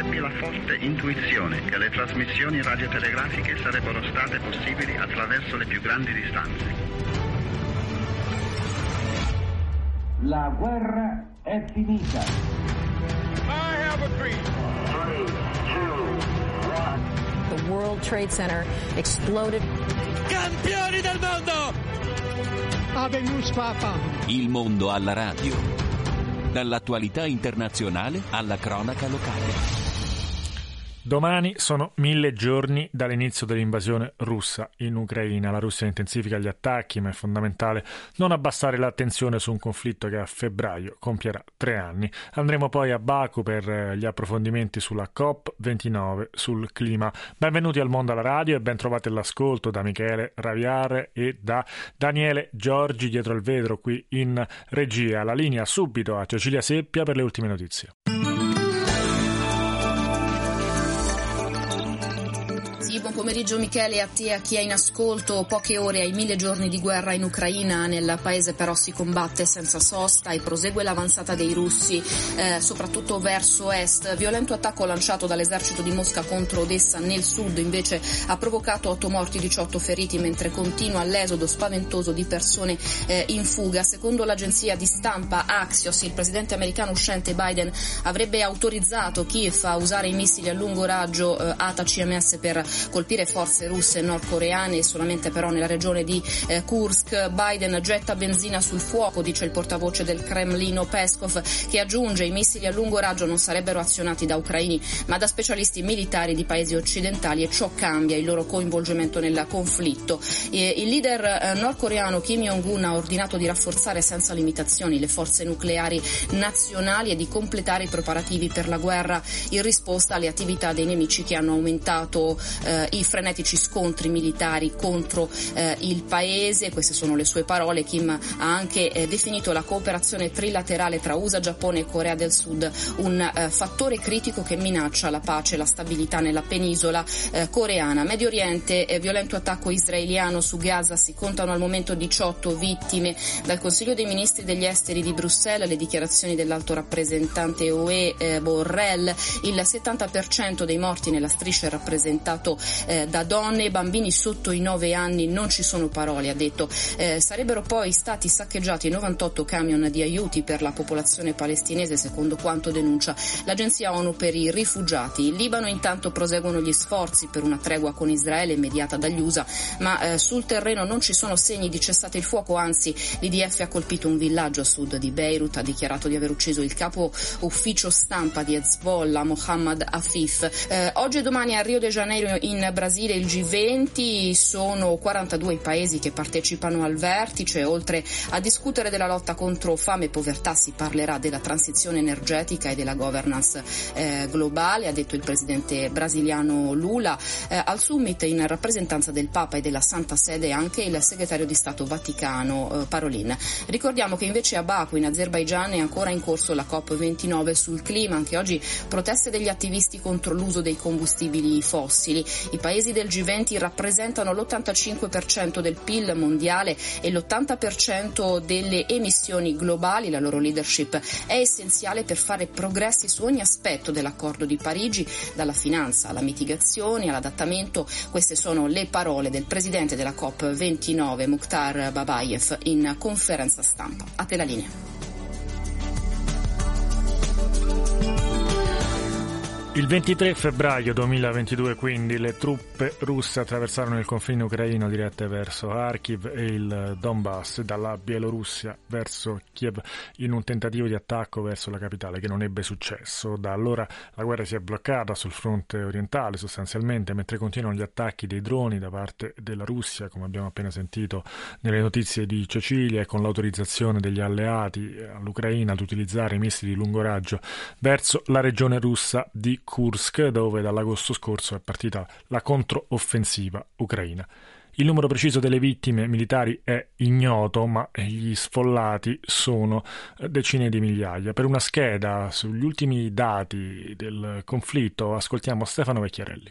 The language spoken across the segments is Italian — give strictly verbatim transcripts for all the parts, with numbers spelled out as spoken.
ebbi la forte intuizione che le trasmissioni radiotelegrafiche sarebbero state possibili attraverso le più grandi distanze. La guerra è finita. I have a dream. Three, two, one. The World Trade Center exploded. Campioni del mondo! Habemus Papa. Il mondo alla radio. Dall'attualità internazionale alla cronaca locale. Domani sono mille giorni dall'inizio dell'invasione russa in Ucraina. La Russia intensifica gli attacchi, ma è fondamentale non abbassare l'attenzione su un conflitto che a febbraio compierà tre anni. Andremo poi a Baku per gli approfondimenti sulla COP ventinove sul clima. Benvenuti al Mondo alla Radio e ben trovati all'ascolto da Michele Raviare e da Daniele Giorgi dietro il vetro qui in regia. La linea subito a Cecilia Seppia per le ultime notizie. Buon pomeriggio Michele, a te e a chi è in ascolto. Poche ore ai mille giorni di guerra in Ucraina. Nel paese però si combatte senza sosta e prosegue l'avanzata dei russi, eh, soprattutto verso est. Violento attacco lanciato dall'esercito di Mosca contro Odessa nel sud invece ha provocato otto morti, diciotto feriti, mentre continua l'esodo spaventoso di persone eh, in fuga. Secondo l'agenzia di stampa Axios, il presidente americano uscente Biden avrebbe autorizzato Kiev a usare i missili a lungo raggio eh, A T A C M S per colpire forze russe e nordcoreane, solamente però nella regione di eh, Kursk. Biden getta benzina sul fuoco, dice il portavoce del Cremlino Peskov, che aggiunge i missili a lungo raggio non sarebbero azionati da ucraini ma da specialisti militari di paesi occidentali e ciò cambia il loro coinvolgimento nel conflitto. E il leader eh, nordcoreano Kim Jong-un ha ordinato di rafforzare senza limitazioni le forze nucleari nazionali e di completare i preparativi per la guerra in risposta alle attività dei nemici che hanno aumentato eh, i frenetici scontri militari contro eh, il paese. Queste sono le sue parole. Kim ha anche eh, definito la cooperazione trilaterale tra U S A, Giappone e Corea del Sud un eh, fattore critico che minaccia la pace e la stabilità nella penisola eh, coreana. Medio Oriente, eh, violento attacco israeliano su Gaza, si contano al momento diciotto vittime. Dal Consiglio dei Ministri degli Esteri di Bruxelles le dichiarazioni dell'alto rappresentante U E eh, Borrell: il settanta per cento dei morti nella striscia è rappresentato Eh, da donne e bambini sotto i nove anni. Non ci sono parole, ha detto. Eh, sarebbero poi stati saccheggiati novantotto camion di aiuti per la popolazione palestinese, secondo quanto denuncia l'agenzia ONU per i rifugiati. In Libano intanto proseguono gli sforzi per una tregua con Israele mediata dagli U S A, ma eh, sul terreno non ci sono segni di cessate il fuoco, anzi l'I D F ha colpito un villaggio a sud di Beirut, ha dichiarato di aver ucciso il capo ufficio stampa di Hezbollah, Mohammad Afif. Eh, oggi e domani a Rio de Janeiro in In Brasile il G venti, sono quarantadue i paesi che partecipano al vertice. Oltre a discutere della lotta contro fame e povertà si parlerà della transizione energetica e della governance eh, globale, ha detto il presidente brasiliano Lula. Eh, al summit in rappresentanza del Papa e della Santa Sede anche il segretario di Stato Vaticano eh, Parolin. Ricordiamo che invece a Baku in Azerbaigian è ancora in corso la COP ventinove sul clima. Anche oggi proteste degli attivisti contro l'uso dei combustibili fossili. I paesi del G venti rappresentano l'ottantacinque per cento del P I L mondiale e l'ottanta per cento delle emissioni globali. La loro leadership è essenziale per fare progressi su ogni aspetto dell'accordo di Parigi, dalla finanza alla mitigazione, all'adattamento. Queste sono le parole del presidente della COP ventinove, Mukhtar Babayev, in conferenza stampa. A te la linea. Il ventitré febbraio duemilaventidue quindi le truppe russe attraversarono il confine ucraino dirette verso Kharkiv e il Donbass dalla Bielorussia verso Kiev in un tentativo di attacco verso la capitale che non ebbe successo. Da allora la guerra si è bloccata sul fronte orientale sostanzialmente, mentre continuano gli attacchi dei droni da parte della Russia, come abbiamo appena sentito nelle notizie di Cecilia, e con l'autorizzazione degli alleati all'Ucraina ad utilizzare i missili di lungo raggio verso la regione russa di Kursk, dove dall'agosto scorso è partita la controffensiva ucraina. Il numero preciso delle vittime militari è ignoto, ma gli sfollati sono decine di migliaia. Per una scheda sugli ultimi dati del conflitto ascoltiamo Stefano Vecchiarelli.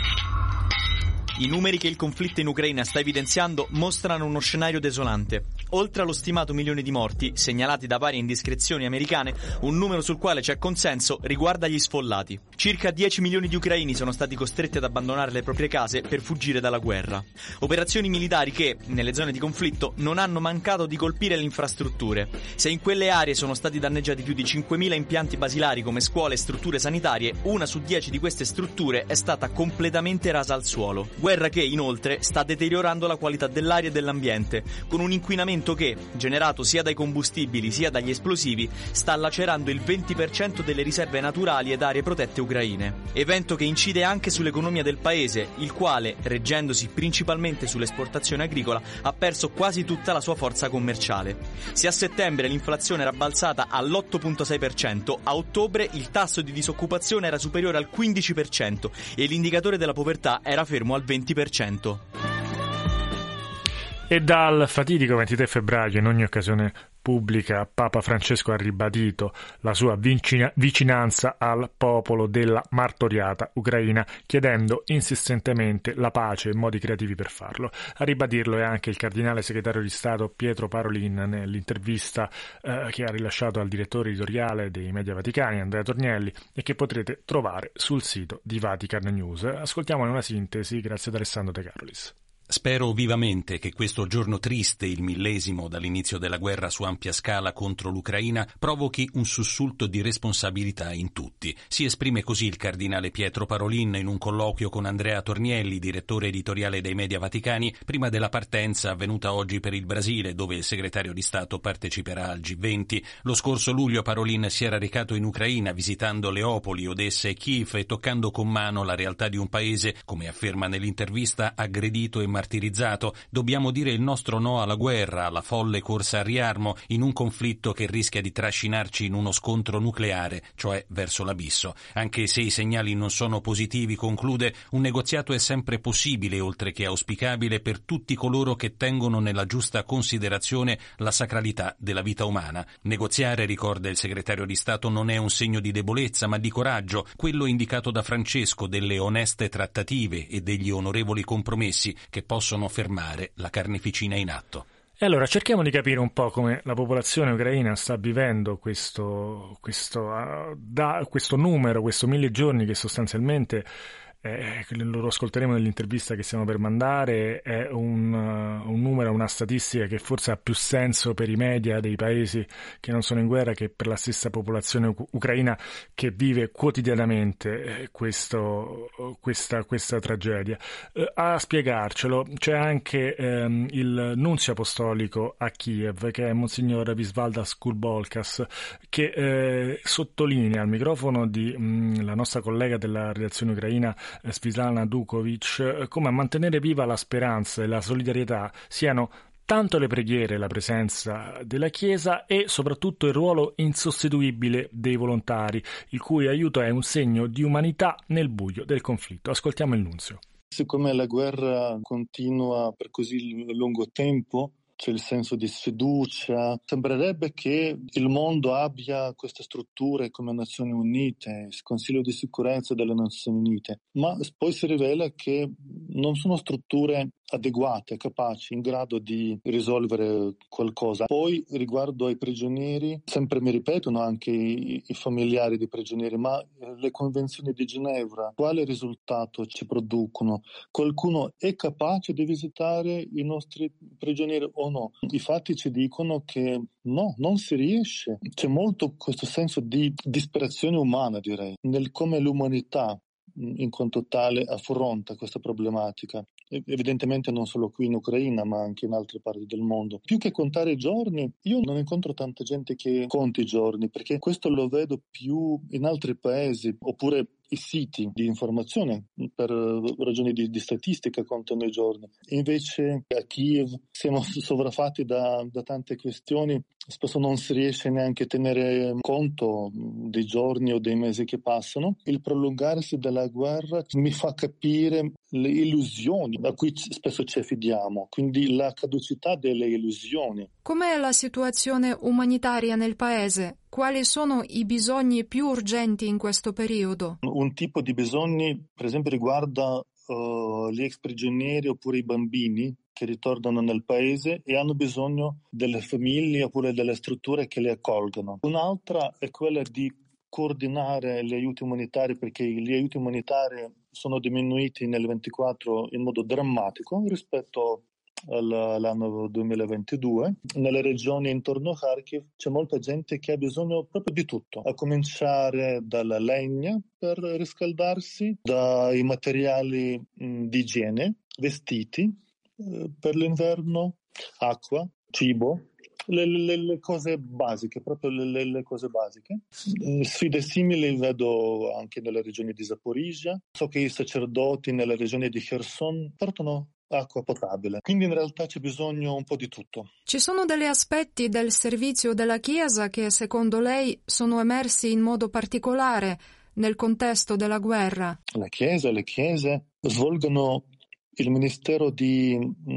I numeri che il conflitto in Ucraina sta evidenziando mostrano uno scenario desolante. Oltre allo stimato milione di morti, segnalati da varie indiscrezioni americane, un numero sul quale c'è consenso riguarda gli sfollati. Circa dieci milioni di ucraini sono stati costretti ad abbandonare le proprie case per fuggire dalla guerra. Operazioni militari che, nelle zone di conflitto, non hanno mancato di colpire le infrastrutture. Se in quelle aree sono stati danneggiati più di cinquemila impianti basilari come scuole e strutture sanitarie, una su dieci di queste strutture è stata completamente rasa al suolo. Guerra che, inoltre, sta deteriorando la qualità dell'aria e dell'ambiente, con un inquinamento che, generato sia dai combustibili sia dagli esplosivi, sta lacerando il venti per cento delle riserve naturali ed aree protette ucraine. Evento che incide anche sull'economia del paese, il quale, reggendosi principalmente sull'esportazione agricola, ha perso quasi tutta la sua forza commerciale. Se a settembre l'inflazione era balzata all'otto virgola sei per cento, a ottobre il tasso di disoccupazione era superiore al quindici per cento e l'indicatore della povertà era fermo al venti per cento. E dal fatidico ventitré febbraio, in ogni occasione pubblica, Papa Francesco ha ribadito la sua vicina- vicinanza al popolo della martoriata Ucraina, chiedendo insistentemente la pace e modi creativi per farlo. A ribadirlo è anche il cardinale segretario di Stato Pietro Parolin nell'intervista eh, che ha rilasciato al direttore editoriale dei Media Vaticani, Andrea Tornielli, e che potrete trovare sul sito di Vatican News. Ascoltiamone una sintesi grazie ad Alessandro De Carolis. Spero vivamente che questo giorno triste, il millesimo dall'inizio della guerra su ampia scala contro l'Ucraina, provochi un sussulto di responsabilità in tutti. Si esprime così il cardinale Pietro Parolin in un colloquio con Andrea Tornielli, direttore editoriale dei Media Vaticani, prima della partenza avvenuta oggi per il Brasile, dove il segretario di Stato parteciperà al G venti. Lo scorso luglio Parolin si era recato in Ucraina visitando Leopoli, Odessa e Kiev e toccando con mano la realtà di un paese, come afferma nell'intervista, aggredito e martirizzato. Dobbiamo dire il nostro no alla guerra, alla folle corsa al riarmo, in un conflitto che rischia di trascinarci in uno scontro nucleare, cioè verso l'abisso. Anche se i segnali non sono positivi, conclude, un negoziato è sempre possibile, oltre che auspicabile, per tutti coloro che tengono nella giusta considerazione la sacralità della vita umana. Negoziare, ricorda il segretario di Stato, non è un segno di debolezza, ma di coraggio, quello indicato da Francesco, delle oneste trattative e degli onorevoli compromessi che possono fermare la carneficina in atto. E allora cerchiamo di capire un po' come la popolazione ucraina sta vivendo questo, questo, uh, da, questo numero, questo mille giorni che sostanzialmente, eh, lo ascolteremo nell'intervista che stiamo per mandare, è un, uh, un numero, una statistica che forse ha più senso per i media dei paesi che non sono in guerra che per la stessa popolazione u- ucraina che vive quotidianamente eh, questo, questa, questa tragedia. Eh, a spiegarcelo c'è anche ehm, il nunzio apostolico a Kiev, che è Monsignor Visvaldas Kulbolkas, che eh, sottolinea al microfono di mh, la nostra collega della redazione ucraina Svitlana Dukovic come a mantenere viva la speranza e la solidarietà siano tanto le preghiere e la presenza della Chiesa e soprattutto il ruolo insostituibile dei volontari, il cui aiuto è un segno di umanità nel buio del conflitto. Ascoltiamo il nunzio. Siccome la guerra continua per così lungo tempo, c'è il senso di sfiducia. Sembrerebbe che il mondo abbia queste strutture come Nazioni Unite, il Consiglio di sicurezza delle Nazioni Unite, ma poi si rivela che non sono strutture adeguate, capaci, in grado di risolvere qualcosa. Poi riguardo ai prigionieri, sempre mi ripetono anche i, i familiari dei prigionieri, ma le convenzioni di Ginevra, quale risultato ci producono? Qualcuno è capace di visitare i nostri prigionieri o no? I fatti ci dicono che no, non si riesce. C'è molto questo senso di disperazione umana, direi, nel come l'umanità in quanto tale affronta questa problematica. Evidentemente non solo qui in Ucraina, ma anche in altre parti del mondo. Più che contare i giorni, io non incontro tanta gente che conta i giorni, perché questo lo vedo più in altri paesi, oppure i siti di informazione per ragioni di, di statistica contano i giorni. Invece a Kiev siamo sovraffatti da, da tante questioni, spesso non si riesce neanche a tenere conto dei giorni o dei mesi che passano. Il prolungarsi della guerra mi fa capire le illusioni a cui spesso ci affidiamo, quindi la caducità delle illusioni. Com'è la situazione umanitaria nel paese? Quali sono i bisogni più urgenti in questo periodo? Un tipo di bisogni, per esempio, riguarda uh, gli ex prigionieri oppure i bambini che ritornano nel paese e hanno bisogno delle famiglie oppure delle strutture che li accolgano. Un'altra è quella di coordinare gli aiuti umanitari, perché gli aiuti umanitari sono diminuiti nel ventiquattro in modo drammatico rispetto all'anno duemilaventidue. Nelle regioni intorno a Kharkiv c'è molta gente che ha bisogno proprio di tutto, a cominciare dalla legna per riscaldarsi, dai materiali mh, di igiene, vestiti eh, per l'inverno, acqua, cibo, le, le, le cose basiche, proprio le, le cose basiche. Sfide simili vedo anche nelle regioni di Zaporizhia. So che i sacerdoti nelle regioni di Kherson portano acqua potabile. Quindi in realtà c'è bisogno un po' di tutto. Ci sono degli aspetti del servizio della Chiesa che secondo lei sono emersi in modo particolare nel contesto della guerra? La Chiesa, le Chiese svolgono il ministero di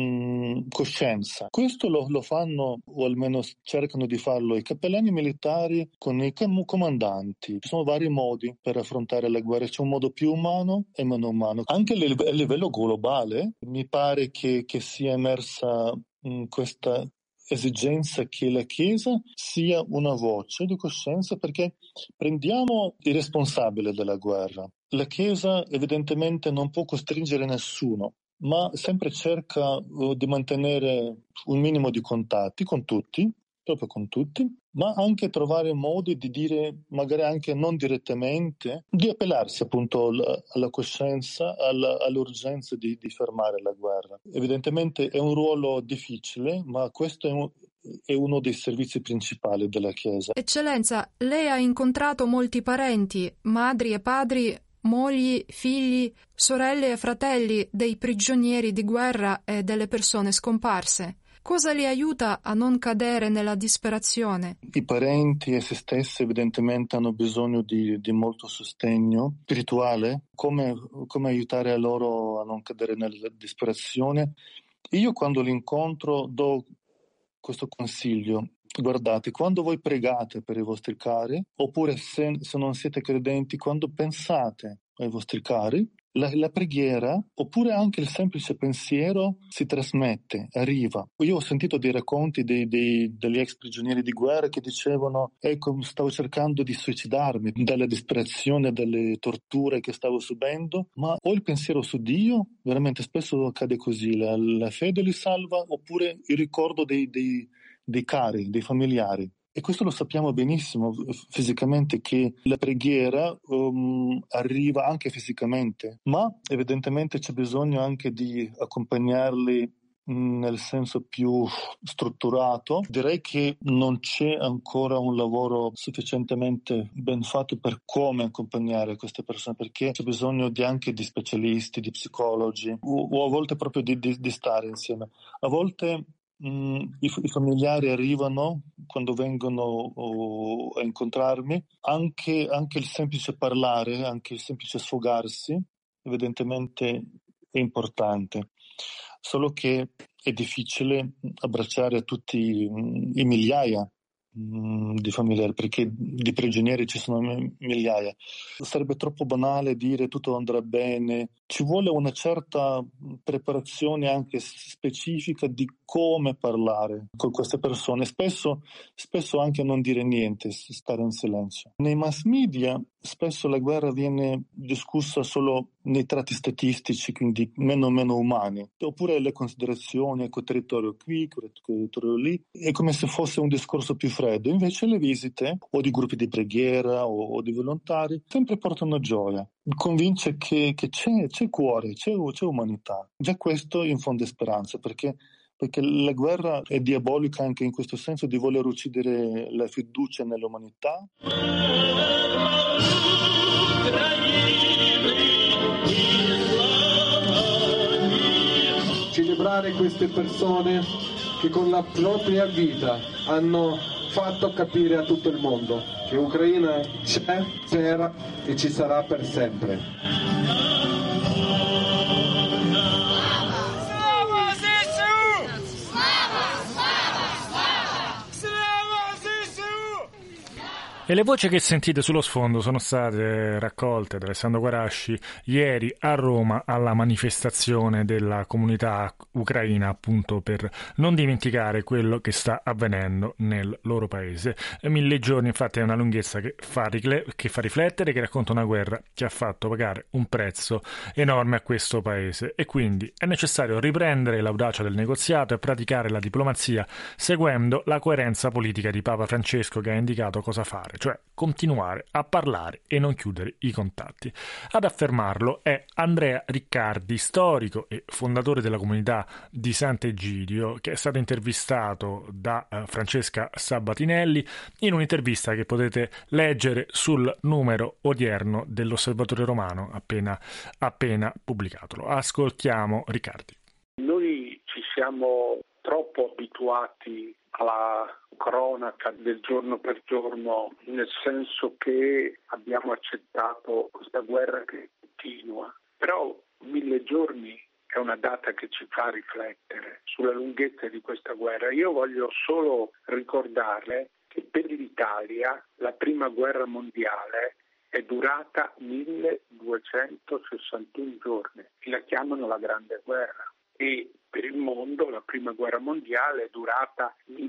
mh, coscienza. Questo lo, lo fanno, o almeno cercano di farlo, i cappellani militari con i com- comandanti. Ci sono vari modi per affrontare la guerra. C'è un modo più umano e meno umano. Anche a livello globale mi pare che, che sia emersa mh, questa esigenza che la Chiesa sia una voce di coscienza, perché prendiamo il responsabile della guerra. La Chiesa evidentemente non può costringere nessuno, ma sempre cerca uh, di mantenere un minimo di contatti con tutti, proprio con tutti, ma anche trovare modi di dire, magari anche non direttamente, di appellarsi appunto alla, alla coscienza, alla, all'urgenza di, di fermare la guerra. Evidentemente è un ruolo difficile, ma questo è, un, è uno dei servizi principali della Chiesa. Eccellenza, lei ha incontrato molti parenti, madri e padri, mogli, figli, sorelle e fratelli dei prigionieri di guerra e delle persone scomparse. Cosa li aiuta a non cadere nella disperazione? I parenti e se stessi evidentemente hanno bisogno di, di molto sostegno spirituale. Come, come aiutare a loro a non cadere nella disperazione? Io quando li incontro do questo consiglio. Guardate, quando voi pregate per i vostri cari, oppure se, se non siete credenti, quando pensate ai vostri cari, la, la preghiera, oppure anche il semplice pensiero si trasmette, arriva. Io ho sentito dei racconti dei, dei, degli ex prigionieri di guerra che dicevano: ecco, stavo cercando di suicidarmi dalla disperazione, dalle torture che stavo subendo, ma ho il pensiero su Dio, veramente spesso accade così, la, la fede li salva, oppure il ricordo dei, dei dei cari, dei familiari. E questo lo sappiamo benissimo fisicamente, che la preghiera um, arriva anche fisicamente, ma evidentemente c'è bisogno anche di accompagnarli mh, nel senso più strutturato. Direi che non c'è ancora un lavoro sufficientemente ben fatto per come accompagnare queste persone, perché c'è bisogno di, anche di specialisti, di psicologi, o, o a volte proprio di, di, di stare insieme. A volte Mm, i, i familiari arrivano quando vengono oh, a incontrarmi, anche, anche il semplice parlare, anche il semplice sfogarsi evidentemente è importante, solo che è difficile abbracciare tutti mm, i migliaia mm, di familiari, perché di prigionieri ci sono migliaia. Sarebbe troppo banale dire tutto andrà bene. Ci vuole una certa preparazione anche specifica di come parlare con queste persone, spesso, spesso anche non dire niente, stare in silenzio. Nei mass media spesso la guerra viene discussa solo nei tratti statistici, quindi meno o meno umani, oppure le considerazioni, quel territorio qui, quel territorio lì, è come se fosse un discorso più freddo. Invece le visite o di gruppi di preghiera o, o di volontari sempre portano gioia, convince che, che c'è, c'è cuore, c'è, c'è umanità. Già questo infonde speranza, perché perché la guerra è diabolica anche in questo senso, di voler uccidere la fiducia nell'umanità. Celebrare queste persone che con la propria vita hanno fatto capire a tutto il mondo che Ucraina c'è, c'era e ci sarà per sempre. E le voci che sentite sullo sfondo sono state raccolte da Alessandro Guarasci ieri a Roma alla manifestazione della comunità ucraina, appunto per non dimenticare quello che sta avvenendo nel loro paese. Mille giorni infatti è una lunghezza che fa, ricle- che fa riflettere, che racconta una guerra che ha fatto pagare un prezzo enorme a questo paese, e quindi è necessario riprendere l'audacia del negoziato e praticare la diplomazia seguendo la coerenza politica di Papa Francesco, che ha indicato cosa fare, cioè continuare a parlare e non chiudere i contatti. Ad affermarlo è Andrea Riccardi, storico e fondatore della comunità di Sant'Egidio, che è stato intervistato da uh, Francesca Sabatinelli in un'intervista che potete leggere sul numero odierno dell'Osservatore Romano appena, appena pubblicato. Ascoltiamo Riccardi. Noi ci siamo troppo abituati alla cronaca del giorno per giorno, nel senso che abbiamo accettato questa guerra che continua, però mille giorni è una data che ci fa riflettere sulla lunghezza di questa guerra. Io voglio solo ricordare che per l'Italia la prima guerra mondiale è durata milleduecentosessantuno giorni, e la chiamano la Grande Guerra. E per il mondo la prima guerra mondiale è durata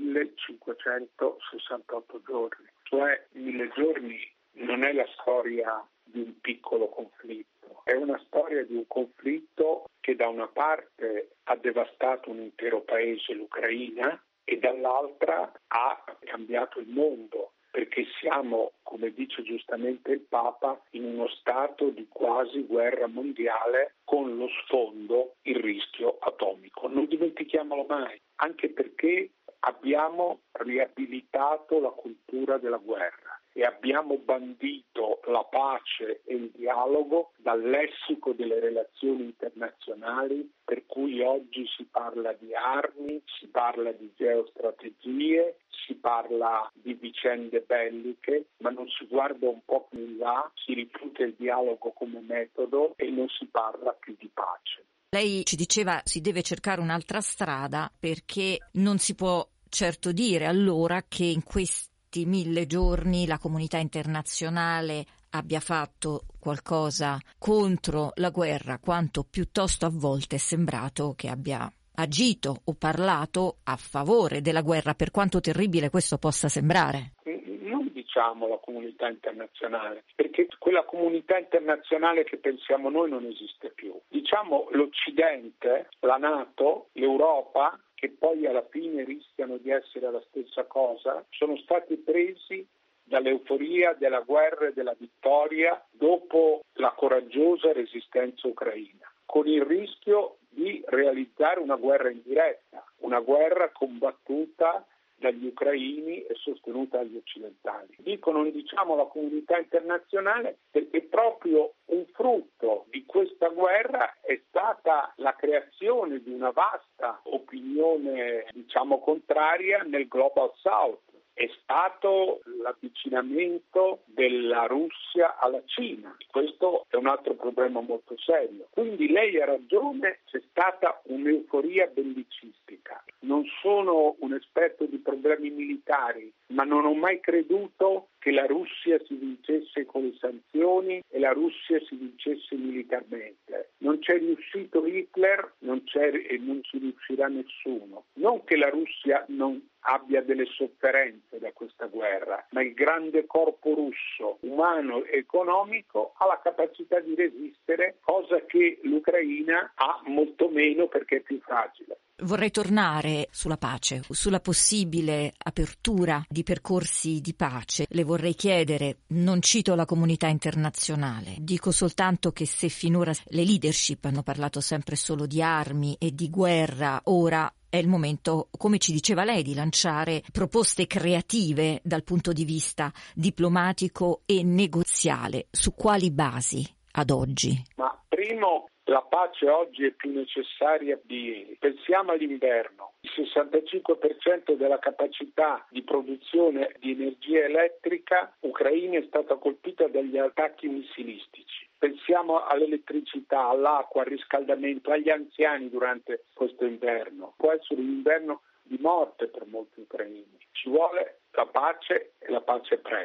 millecinquecentosessantotto giorni, cioè mille giorni non è la storia di un piccolo conflitto, è una storia di un conflitto che da una parte ha devastato un intero paese, l'Ucraina, e dall'altra ha cambiato il mondo, perché siamo, come dice giustamente il Papa, in uno stato di quasi guerra mondiale con lo sfondo il rischio atomico. Non dimentichiamolo mai, anche perché abbiamo riabilitato la cultura della guerra e abbiamo bandito la pace e il dialogo dal lessico delle relazioni internazionali, per cui oggi si parla di armi, si parla di geostrategie, si parla di vicende belliche, ma non si guarda un po' più in là, si rifiuta il dialogo come metodo e non si parla più di pace. Lei ci diceva si deve cercare un'altra strada, perché non si può certo dire allora che in questi mille giorni la comunità internazionale abbia fatto qualcosa contro la guerra, quanto piuttosto a volte è sembrato che abbia agito o parlato a favore della guerra, per quanto terribile questo possa sembrare. Non diciamo la comunità internazionale, perché quella comunità internazionale che pensiamo noi non esiste più. Diciamo l'Occidente, la NATO, l'Europa, che poi alla fine rischiano di essere la stessa cosa, sono stati presi dall'euforia della guerra e della vittoria dopo la coraggiosa resistenza ucraina, con il rischio di realizzare una guerra in diretta, una guerra combattuta dagli ucraini e sostenuta dagli occidentali. Dico non diciamo la comunità internazionale perché proprio un frutto di questa guerra è stata la creazione di una vasta opinione, diciamo, contraria nel Global South. È stato l'avvicinamento della Russia alla Cina. Questo è un altro problema molto serio. Quindi lei ha ragione, c'è stata un'euforia bellicistica. Non sono un esperto di problemi militari, ma non ho mai creduto che la Russia si vincesse con le sanzioni e la Russia si vincesse militarmente. Non c'è riuscito Hitler, non c'è e non ci riuscirà nessuno. Non che la Russia non abbia delle sofferenze da questa guerra, ma il grande corpo russo, umano e economico, ha la capacità di resistere, cosa che l'Ucraina ha molto meno perché è più fragile. Vorrei tornare sulla pace, sulla possibile apertura di percorsi di pace. Le vorrei chiedere, non cito la comunità internazionale, dico soltanto che se finora le leadership hanno parlato sempre solo di armi e di guerra, ora è il momento, come ci diceva lei, di lanciare proposte creative dal punto di vista diplomatico e negoziale. Su quali basi ad oggi? Ma primo, la pace oggi è più necessaria di ieri. Pensiamo all'inverno. Il sessantacinque per cento della capacità di produzione di energia elettrica ucraina è stata colpita dagli attacchi missilistici. Pensiamo all'elettricità, all'acqua, al riscaldamento, agli anziani durante questo inverno. Può essere un inverno di morte per molti ucraini. Ci vuole la pace e la pace presto.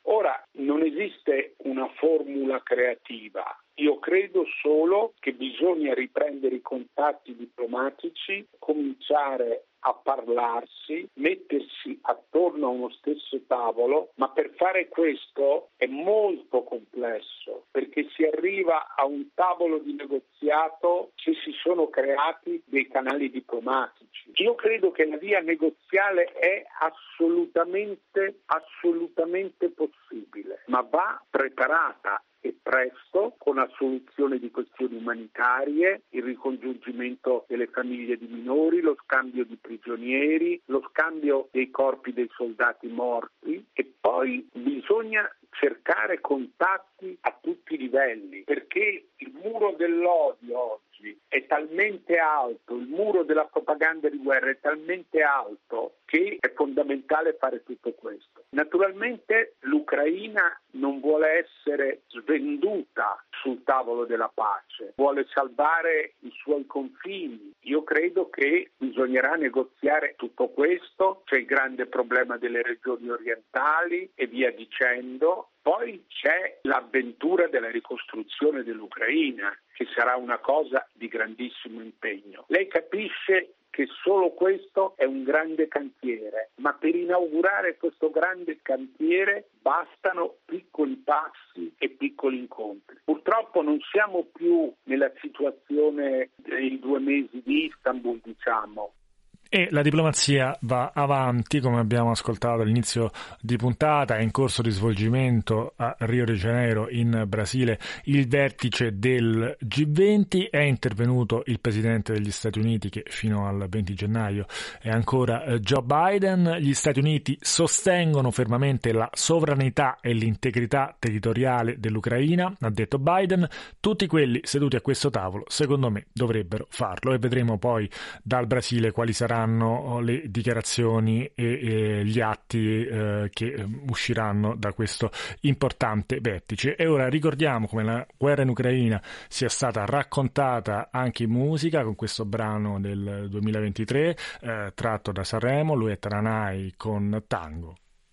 Ora, non esiste una formula creativa. Io credo solo che bisogna riprendere i contatti diplomatici, cominciare a parlarsi, mettersi attorno a uno stesso tavolo, ma per fare questo è molto complesso, perché si arriva a un tavolo di negoziato se si sono creati dei canali diplomatici. Io credo che la via negoziale è assolutamente, assolutamente possibile, ma va preparata e presto, con la soluzione di questioni umanitarie, il ricongiungimento delle famiglie di minori, lo scambio di prigionieri, lo scambio dei corpi dei soldati morti, e poi bisogna cercare contatti a tutti i livelli, perché il muro dell'odio oggi è talmente alto, il muro della propaganda di guerra è talmente alto che è fondamentale fare tutto questo. Naturalmente l'Ucraina non vuole essere svenduta sul tavolo della pace, vuole salvare i suoi confini. Io credo che bisognerà negoziare tutto questo, c'è il grande problema delle regioni orientali e via dicendo. Poi c'è l'avventura della ricostruzione dell'Ucraina, che sarà una cosa di grandissimo impegno. Lei capisce che solo questo è un grande cantiere, ma per inaugurare questo grande cantiere bastano piccoli passi e piccoli incontri. Purtroppo non siamo più nella situazione dei due mesi di Istanbul, diciamo. E la diplomazia va avanti, come abbiamo ascoltato all'inizio di puntata. È in corso di svolgimento a Rio de Janeiro, in Brasile, il vertice del G venti. È intervenuto il presidente degli Stati Uniti, che fino al venti gennaio è ancora Joe Biden. Gli Stati Uniti sostengono fermamente la sovranità e l'integrità territoriale dell'Ucraina, ha detto Biden. Tutti quelli seduti a questo tavolo, secondo me, dovrebbero farlo, e vedremo poi dal Brasile quali saranno le dichiarazioni e, e gli atti eh, che usciranno da questo importante vertice. E ora ricordiamo come la guerra in Ucraina sia stata raccontata anche in musica, con questo brano del duemilaventitré eh, tratto da Sanremo, lui è Taranai con Tango.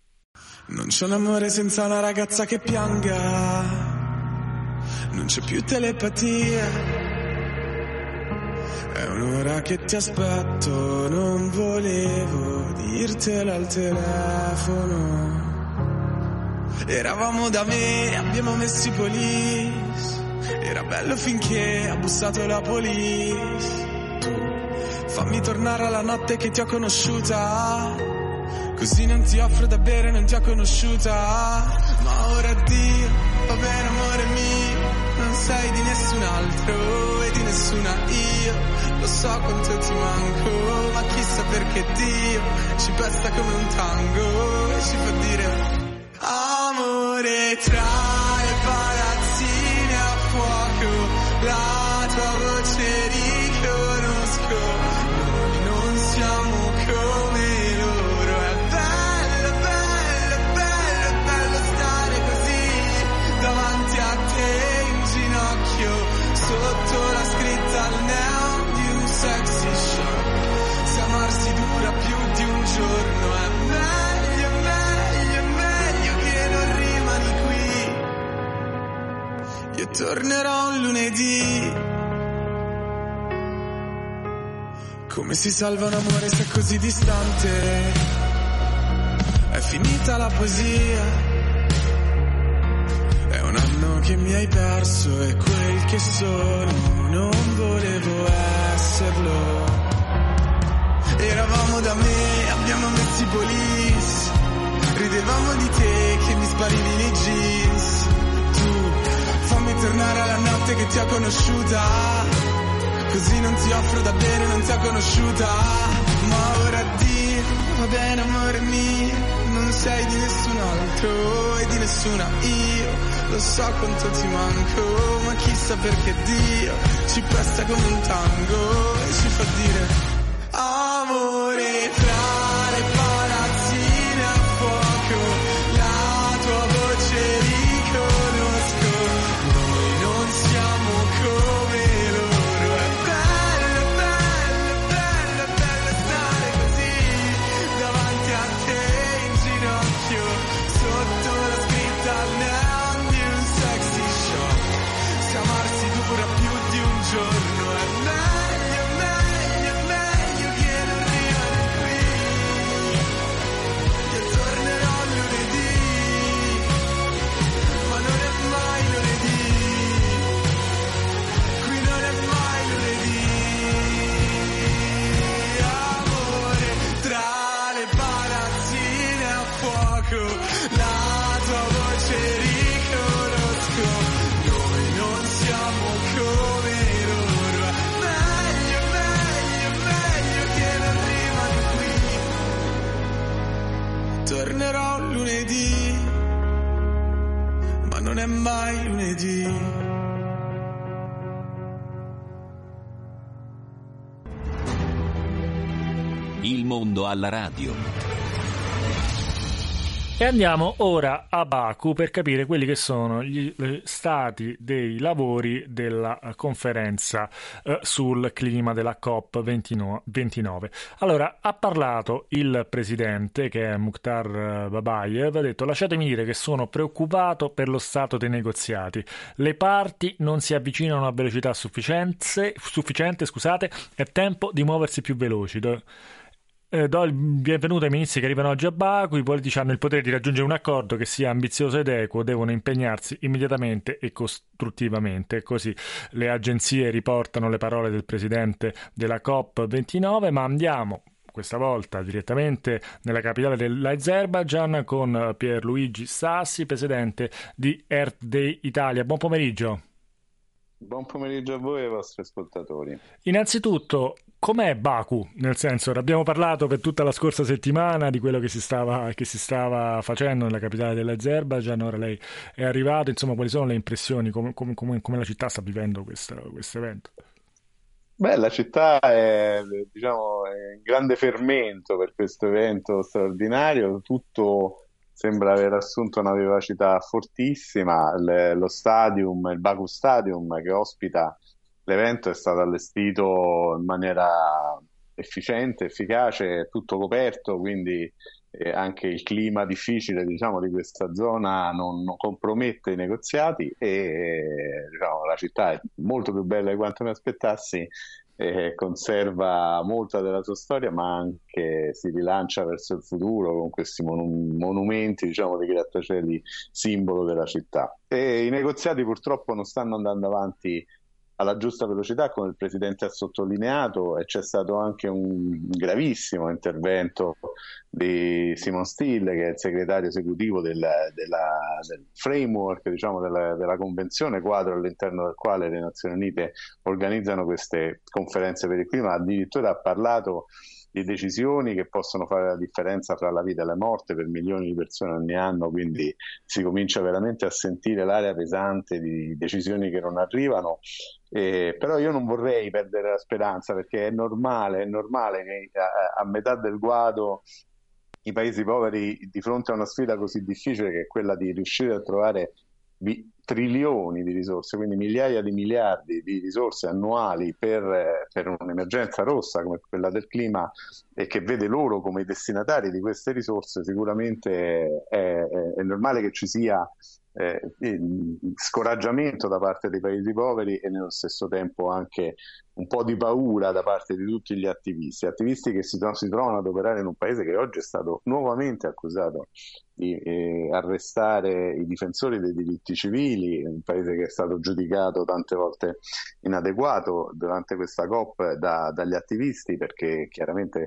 Non c'è un amore senza una ragazza che pianga, non c'è più telepatia. È un'ora che ti aspetto, non volevo dirtelo al telefono. Eravamo da me, abbiamo messo i police. Era bello finché ha bussato la police. Tu fammi tornare alla notte che ti ho conosciuta, così non ti offro da bere, non ti ho conosciuta. Ma ora addio, va bene amore mio, non sei di nessun altro e di nessuna io. Lo so quanto ti manco, ma chissà perché Dio ci pesta come un tango e ci fa dire amore tra le palazzine a fuoco. La tua voce riconosco, noi non siamo come loro. È bello, bello, bello, bello stare così davanti a te in ginocchio, sotto la scritta al neon di un sexy show. Se amarsi dura più di un giorno è meglio, meglio, meglio che non rimani qui. Io tornerò un lunedì. Come si salva un amore se è così distante? È finita la poesia. È un anno che mi hai perso e quel che sono non volevo esserlo. Eravamo da me, abbiamo messo i police. Ridevamo di te che mi sparivi nei jeans. Tu fammi tornare alla notte che ti ho conosciuta, così non ti offro da bere, non ti ho conosciuta. Ma ora addio, va bene amore mio, non sei di nessun altro e di nessuna io. Lo so quanto ti manco, ma chissà perché Dio ci pesta come un tango e ci fa dire amore tra le palazzine a fuoco. La tua voce riconosco, noi non siamo come loro. È bello, bello, bello, bello stare così davanti a te in ginocchio, sotto la scritta non è mai lunedì. Il mondo alla radio. E andiamo ora a Baku per capire quelli che sono gli stati dei lavori della conferenza eh, sul clima della COP ventinove. Allora, ha parlato il presidente, che è Mukhtar Babayev, ha detto: lasciatemi dire che sono preoccupato per lo stato dei negoziati. Le parti non si avvicinano a velocità sufficiente, sufficiente scusate, è tempo di muoversi più veloci. Eh, do il benvenuto ai ministri che arrivano oggi a Baku. I politici hanno il potere di raggiungere un accordo che sia ambizioso ed equo, devono impegnarsi immediatamente e costruttivamente. Così le agenzie riportano le parole del presidente della COP ventinove, ma andiamo questa volta direttamente nella capitale dell'Azerbaigian con Pierluigi Sassi, presidente di Earth Day Italia. Buon pomeriggio. Buon pomeriggio a voi e ai vostri ascoltatori. Innanzitutto, com'è Baku? Nel senso, abbiamo parlato per tutta la scorsa settimana di quello che si stava, che si stava facendo nella capitale dell'Azerbaigian, ora lei è arrivato, insomma, quali sono le impressioni, come, come, come, come la città sta vivendo questo evento? Beh, la città è, diciamo, è in grande fermento per questo evento straordinario, tutto sembra aver assunto una vivacità fortissima. Le, lo stadium, il Baku Stadium, che ospita l'evento, è stato allestito in maniera efficiente, efficace, tutto coperto, quindi eh, anche il clima difficile, diciamo, di questa zona non, non compromette i negoziati e eh, diciamo, la città è molto più bella di quanto mi aspettassi. Eh, conserva molta della sua storia, ma anche si rilancia verso il futuro con questi mon- monumenti, diciamo, di grattacieli simbolo della città. E i negoziati purtroppo non stanno andando avanti alla giusta velocità, come il Presidente ha sottolineato, e c'è stato anche un gravissimo intervento di Simon Still, che è il segretario esecutivo del, della, del framework, diciamo, della, della convenzione quadro all'interno del quale le Nazioni Unite organizzano queste conferenze per il clima. Addirittura ha parlato di decisioni che possono fare la differenza fra la vita e la morte per milioni di persone ogni anno, quindi si comincia veramente a sentire l'aria pesante di decisioni che non arrivano. Eh, però io non vorrei perdere la speranza, perché è normale, è normale che a, a metà del guado i paesi poveri, di fronte a una sfida così difficile che è quella di riuscire a trovare bi- trilioni di risorse, quindi migliaia di miliardi di risorse annuali per, per un'emergenza rossa come quella del clima, e che vede loro come i destinatari di queste risorse, sicuramente è, è, è normale che ci sia Eh, scoraggiamento da parte dei paesi poveri e nello stesso tempo anche un po' di paura da parte di tutti gli attivisti, attivisti che si, si trovano ad operare in un paese che oggi è stato nuovamente accusato di eh, arrestare i difensori dei diritti civili, un paese che è stato giudicato tante volte inadeguato durante questa COP da, dagli attivisti, perché chiaramente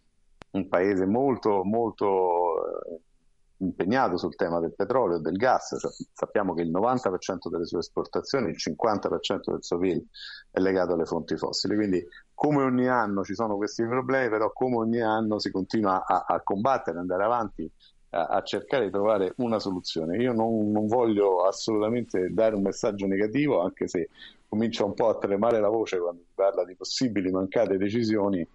un paese molto molto eh, impegnato sul tema del petrolio e del gas. Cioè, sappiamo che il novanta per cento delle sue esportazioni, il cinquanta per cento del suo P I L è legato alle fonti fossili, quindi come ogni anno ci sono questi problemi, però come ogni anno si continua a, a combattere, andare avanti, a, a cercare di trovare una soluzione. Io non, non voglio assolutamente dare un messaggio negativo, anche se comincia un po' a tremare la voce quando si parla di possibili mancate decisioni,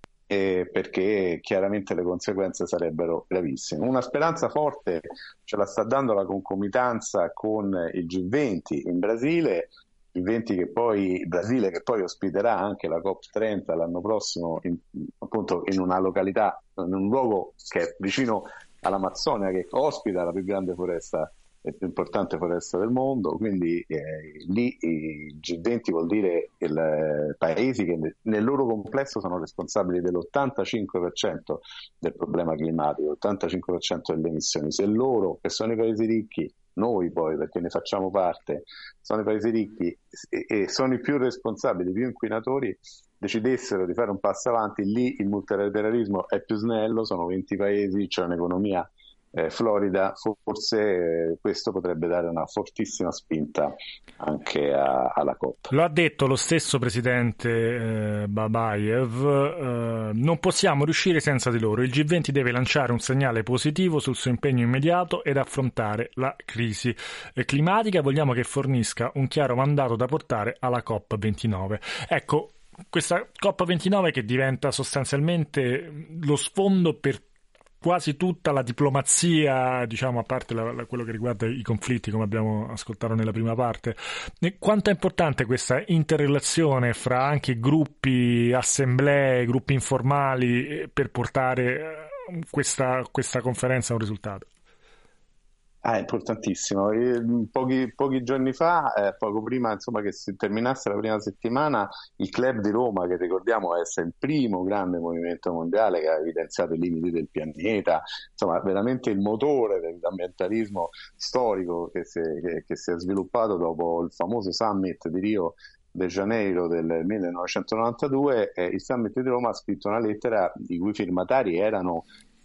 Eh, perché chiaramente le conseguenze sarebbero gravissime. Una speranza forte ce la sta dando la concomitanza con il G venti in Brasile, G venti che poi, Brasile che poi ospiterà anche la COP trenta l'anno prossimo, in, appunto in una località, in un luogo che è vicino all'Amazzonia, che ospita la più grande foresta e più importante foresta del mondo, quindi eh, lì il G venti vuol dire il, eh, paesi che nel loro complesso sono responsabili dell'ottantacinque per cento del problema climatico, l'ottantacinque per cento delle emissioni. Se loro, che sono i paesi ricchi, noi poi, perché ne facciamo parte, sono i paesi ricchi e, e sono i più responsabili, i più inquinatori, decidessero di fare un passo avanti, lì il multilateralismo è più snello, sono venti paesi, c'è un'economia eh, Florida, forse eh, questo potrebbe dare una fortissima spinta anche a, alla COP. Lo ha detto lo stesso presidente eh, Babayev, eh, non possiamo riuscire senza di loro. Il G venti deve lanciare un segnale positivo sul suo impegno immediato ed affrontare la crisi climatica. Vogliamo che fornisca un chiaro mandato da portare alla COP ventinove. Ecco, questa COP ventinove che diventa sostanzialmente lo sfondo per quasi tutta la diplomazia, diciamo, a parte la, la, quello che riguarda i conflitti, come abbiamo ascoltato nella prima parte. E quanto è importante questa interrelazione fra anche gruppi, assemblee, gruppi informali per portare questa, questa conferenza a un risultato? Ah, è importantissimo. Pochi, pochi giorni fa, eh, poco prima insomma, che si terminasse la prima settimana, il Club di Roma, che ricordiamo essere il primo grande movimento mondiale che ha evidenziato i limiti del pianeta, insomma veramente il motore dell'ambientalismo storico che si, è, che, che si è sviluppato dopo il famoso summit di Rio de Janeiro del millenovecentonovantadue, eh, il summit di Roma ha scritto una lettera i cui firmatari erano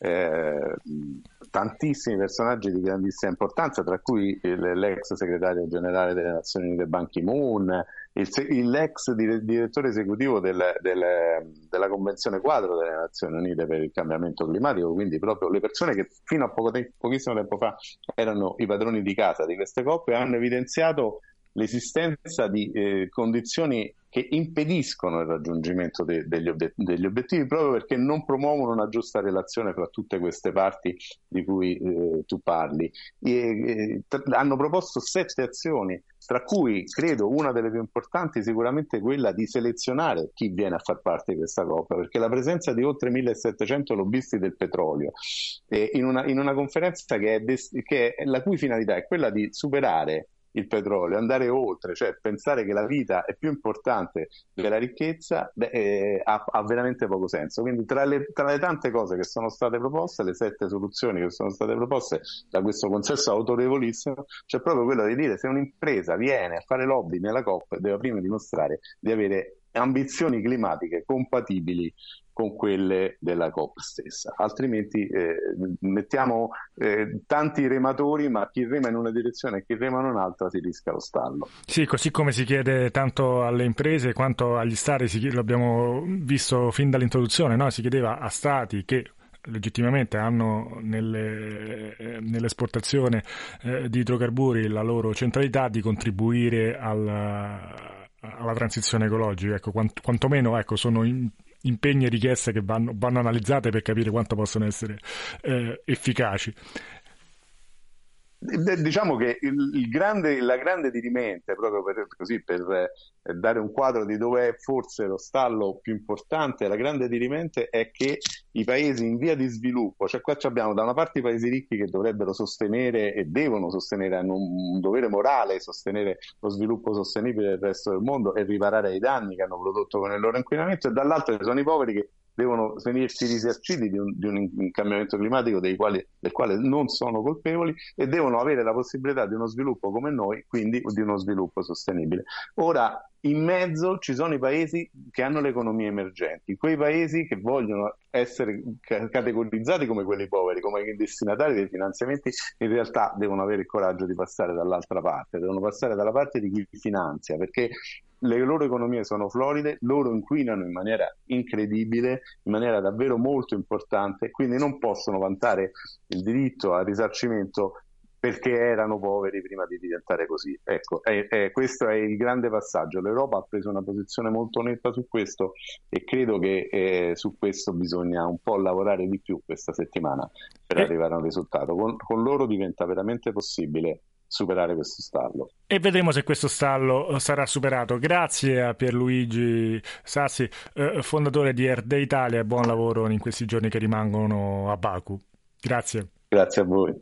Eh, tantissimi personaggi di grandissima importanza, tra cui l'ex segretario generale delle Nazioni Unite Ban Ki-moon, il, l'ex direttore esecutivo del, del, della Convenzione Quadro delle Nazioni Unite per il cambiamento climatico, quindi proprio le persone che fino a poco te- pochissimo tempo fa erano i padroni di casa di queste coppe, hanno evidenziato l'esistenza di eh, condizioni che impediscono il raggiungimento de- degli, ob- degli obiettivi, proprio perché non promuovono una giusta relazione fra tutte queste parti di cui eh, tu parli. E, e, t- hanno proposto sette azioni, tra cui credo una delle più importanti sicuramente quella di selezionare chi viene a far parte di questa COP, perché la presenza di oltre millesettecento lobbisti del petrolio eh, in, una, in una conferenza che è, des- che è la cui finalità è quella di superare il petrolio, andare oltre, cioè pensare che la vita è più importante della ricchezza, beh, eh, ha, ha veramente poco senso. Quindi tra le, tra le tante cose che sono state proposte, le sette soluzioni che sono state proposte da questo consesso autorevolissimo, c'è proprio quello di dire: se un'impresa viene a fare lobby nella COP deve prima dimostrare di avere ambizioni climatiche compatibili con quelle della COP stessa, altrimenti eh, mettiamo eh, tanti rematori, ma chi rema in una direzione e chi rema in un'altra si rischia lo stallo. Sì, così come si chiede tanto alle imprese quanto agli stati, si chiede, l'abbiamo visto fin dall'introduzione, no? Si chiedeva a stati che legittimamente hanno nelle, eh, nell'esportazione eh, di idrocarburi la loro centralità di contribuire alla alla transizione ecologica, ecco, quant- quantomeno ecco, sono in- impegni e richieste che vanno, vanno analizzate per capire quanto possono essere eh, efficaci. Diciamo che il, il grande, la grande dirimente, proprio per, così, per eh, dare un quadro di dove è forse lo stallo più importante, la grande dirimente è che i paesi in via di sviluppo, cioè qua abbiamo da una parte i paesi ricchi che dovrebbero sostenere e devono sostenere, hanno un dovere morale sostenere lo sviluppo sostenibile del resto del mondo e riparare ai danni che hanno prodotto con il loro inquinamento, e dall'altro ci sono i poveri che devono venirsi risarciti di un, di un cambiamento climatico dei quali, del quale non sono colpevoli, e devono avere la possibilità di uno sviluppo come noi, quindi di uno sviluppo sostenibile. Ora, in mezzo ci sono i paesi che hanno le economie emergenti, quei paesi che vogliono essere categorizzati come quelli poveri, come destinatari dei finanziamenti, in realtà devono avere il coraggio di passare dall'altra parte, devono passare dalla parte di chi finanzia, perché le loro economie sono floride, loro inquinano in maniera incredibile, in maniera davvero molto importante, quindi non possono vantare il diritto al risarcimento perché erano poveri prima di diventare così. Ecco, è, è, questo è il grande passaggio. L'Europa ha preso una posizione molto netta su questo e credo che eh, su questo bisogna un po' lavorare di più questa settimana per eh. arrivare a un risultato. Con, con loro diventa veramente possibile superare questo stallo. E vedremo se questo stallo sarà superato. Grazie a Pierluigi Sassi, eh, fondatore di Earth Day Italia, e buon lavoro in questi giorni che rimangono a Baku. Grazie. Grazie a voi.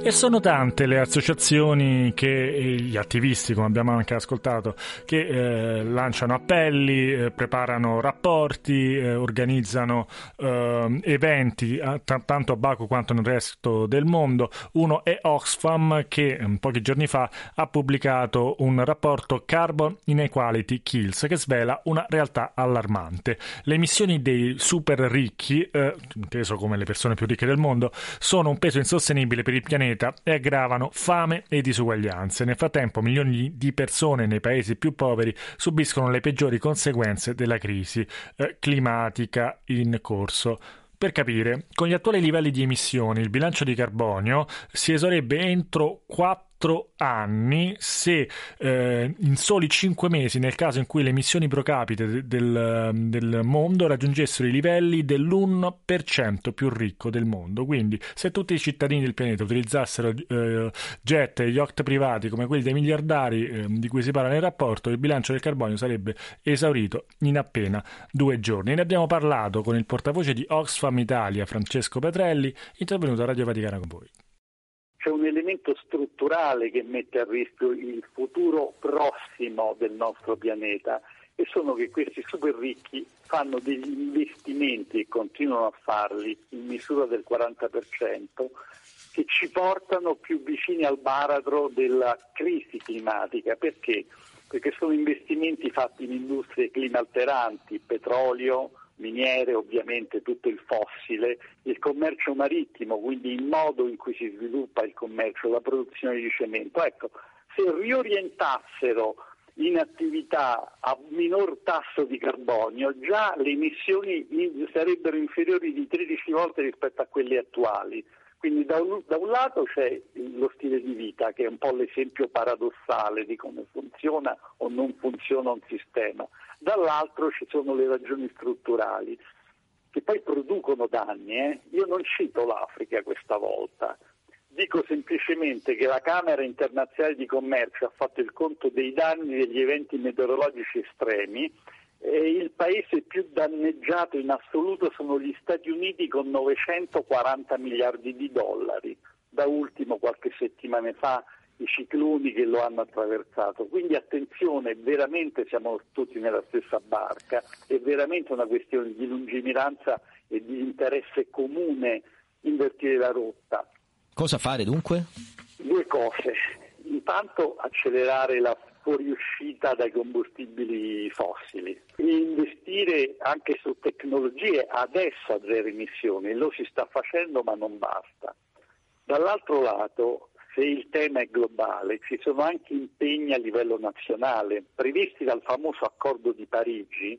E sono tante le associazioni che gli attivisti, come abbiamo anche ascoltato, che eh, lanciano appelli, eh, preparano rapporti, eh, organizzano eh, eventi a, t- tanto a Baku quanto nel resto del mondo. Uno è Oxfam, che eh, pochi giorni fa ha pubblicato un rapporto Carbon Inequality Kills, che svela una realtà allarmante. Le emissioni dei super ricchi, eh, inteso come le persone più ricche del mondo, sono un peso insostenibile per il pianeta e aggravano fame e disuguaglianze. Nel frattempo milioni di persone nei paesi più poveri subiscono le peggiori conseguenze della crisi eh, climatica in corso. Per capire, con gli attuali livelli di emissioni il bilancio di carbonio si esaurerebbe entro quattro anni se eh, in soli cinque mesi, nel caso in cui le emissioni pro capite del, del mondo raggiungessero i livelli dell'uno per cento più ricco del mondo. Quindi se tutti i cittadini del pianeta utilizzassero eh, jet e yacht privati come quelli dei miliardari eh, di cui si parla nel rapporto, il bilancio del carbonio sarebbe esaurito in appena due giorni. Ne abbiamo parlato con il portavoce di Oxfam Italia, Francesco Petrelli, intervenuto a Radio Vaticana con voi. C'è un elemento strutturale che mette a rischio il futuro prossimo del nostro pianeta, e sono che questi super ricchi fanno degli investimenti e continuano a farli in misura del quaranta per cento che ci portano più vicini al baratro della crisi climatica. Perché? Perché sono investimenti fatti in industrie climalteranti, petrolio, miniere, ovviamente tutto il fossile, il commercio marittimo, quindi il modo in cui si sviluppa il commercio, la produzione di cemento. Ecco, se riorientassero in attività a minor tasso di carbonio, già le emissioni sarebbero inferiori di tredici volte rispetto a quelle attuali. Quindi da un, da un lato c'è lo stile di vita, che è un po' l'esempio paradossale di come funziona o non funziona un sistema. Dall'altro ci sono le ragioni strutturali, che poi producono danni. Eh? Io non cito l'Africa questa volta, dico semplicemente che la Camera Internazionale di Commercio ha fatto il conto dei danni degli eventi meteorologici estremi, e il paese più danneggiato in assoluto sono gli Stati Uniti con novecentoquaranta miliardi di dollari, da ultimo qualche settimana fa i cicloni che lo hanno attraversato. Quindi attenzione, veramente siamo tutti nella stessa barca, è veramente una questione di lungimiranza e di interesse comune invertire la rotta. Cosa fare dunque? Due cose. Intanto accelerare la fuoriuscita dai combustibili fossili e investire anche su tecnologie adesso a zero emissioni. Lo si sta facendo, ma non basta. Dall'altro lato, se il tema è globale, ci sono anche impegni a livello nazionale previsti dal famoso accordo di Parigi,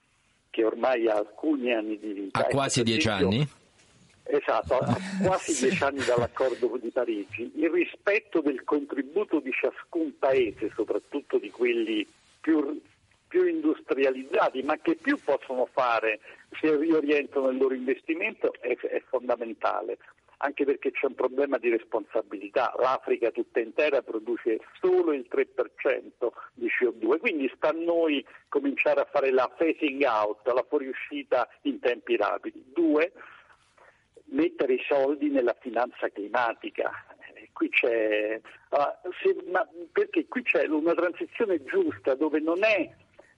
che ormai ha alcuni anni di vita. Ha quasi dieci anni? Esatto, a quasi dieci anni dall'accordo di Parigi. Il rispetto del contributo di ciascun paese, soprattutto di quelli più, più industrializzati, ma che più possono fare se riorientano il loro investimento, è, è fondamentale. Anche perché c'è un problema di responsabilità. L'Africa tutta intera produce solo il tre per cento di C O due, quindi sta a noi cominciare a fare la phasing out, la fuoriuscita in tempi rapidi. Due, mettere i soldi nella finanza climatica. Eh, qui c'è, uh, se, ma perché qui c'è una transizione giusta, dove non è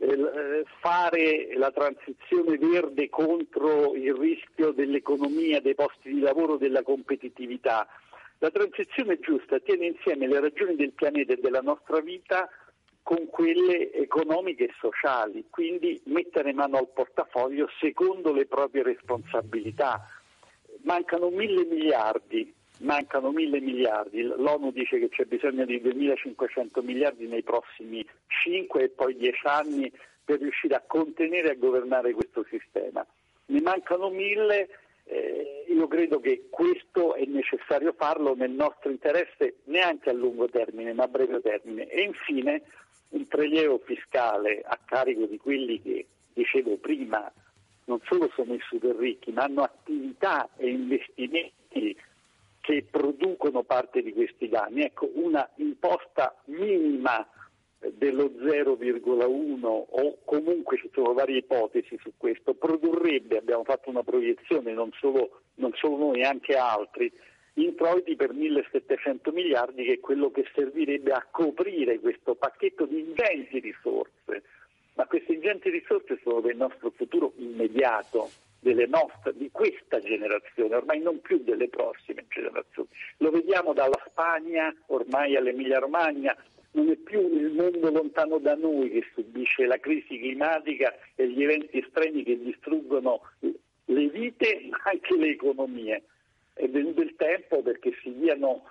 fare la transizione verde contro il rischio dell'economia, dei posti di lavoro, della competitività. La transizione giusta tiene insieme le ragioni del pianeta e della nostra vita con quelle economiche e sociali, quindi mettere mano al portafoglio secondo le proprie responsabilità. Mancano mille miliardi. Mancano mille miliardi, l'ONU dice che c'è bisogno di duemilacinquecento miliardi nei prossimi cinque e poi dieci anni per riuscire a contenere e a governare questo sistema. Ne mancano mille, eh, io credo che questo è necessario farlo nel nostro interesse, neanche a lungo termine ma a breve termine. E infine un prelievo fiscale a carico di quelli che dicevo prima non solo sono i super ricchi, ma hanno attività e investimenti che producono parte di questi danni. Ecco, una imposta minima dello zero virgola uno, o comunque ci sono varie ipotesi su questo, produrrebbe, abbiamo fatto una proiezione, non solo, non solo noi, anche altri, introiti per millesettecento miliardi, che è quello che servirebbe a coprire questo pacchetto di ingenti risorse. Ma queste ingenti risorse sono del nostro futuro immediato, delle nostre, di questa generazione, ormai non più delle prossime generazioni. Lo vediamo dalla Spagna, ormai all'Emilia Romagna, non è più il mondo lontano da noi che subisce la crisi climatica e gli eventi estremi che distruggono le vite ma anche le economie. È venuto il tempo perché si diano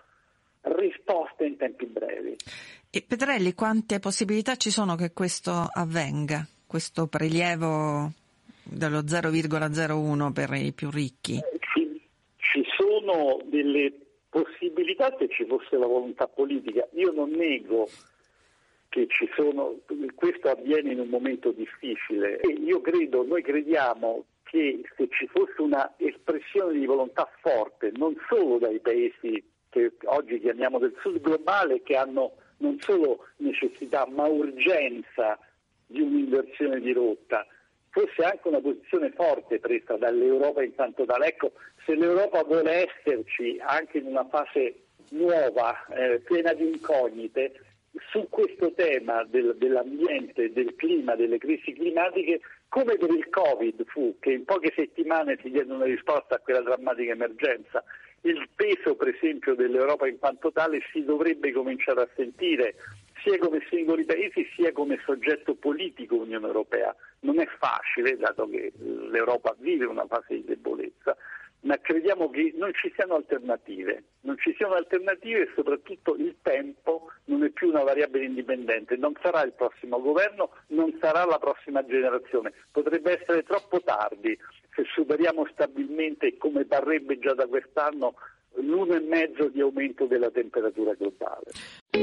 risposte in tempi brevi. E Petrelli, quante possibilità ci sono che questo avvenga, questo prelievo dello zero virgola zero uno per i più ricchi? Ci, ci sono delle possibilità se ci fosse la volontà politica. Io non nego che ci sono, questo avviene in un momento difficile e io credo, noi crediamo che se ci fosse una espressione di volontà forte, non solo dai paesi che oggi chiamiamo del sud globale, che hanno non solo necessità ma urgenza di un'inversione di rotta, fosse anche una posizione forte presa dall'Europa in tanto tale. Ecco, se l'Europa vuole esserci anche in una fase nuova, eh, piena di incognite, su questo tema del, dell'ambiente, del clima, delle crisi climatiche, come per il Covid fu, che in poche settimane si diede una risposta a quella drammatica emergenza, il peso per esempio dell'Europa in quanto tale si dovrebbe cominciare a sentire sia come singoli paesi sia come soggetto politico Unione Europea. Non è facile, dato che l'Europa vive una fase di debolezza, ma crediamo che non ci siano alternative, non ci siano alternative e soprattutto il tempo non è più una variabile indipendente, non sarà il prossimo governo, non sarà la prossima generazione, potrebbe essere troppo tardi se superiamo stabilmente, come parrebbe già da quest'anno, l'uno e mezzo di aumento della temperatura globale.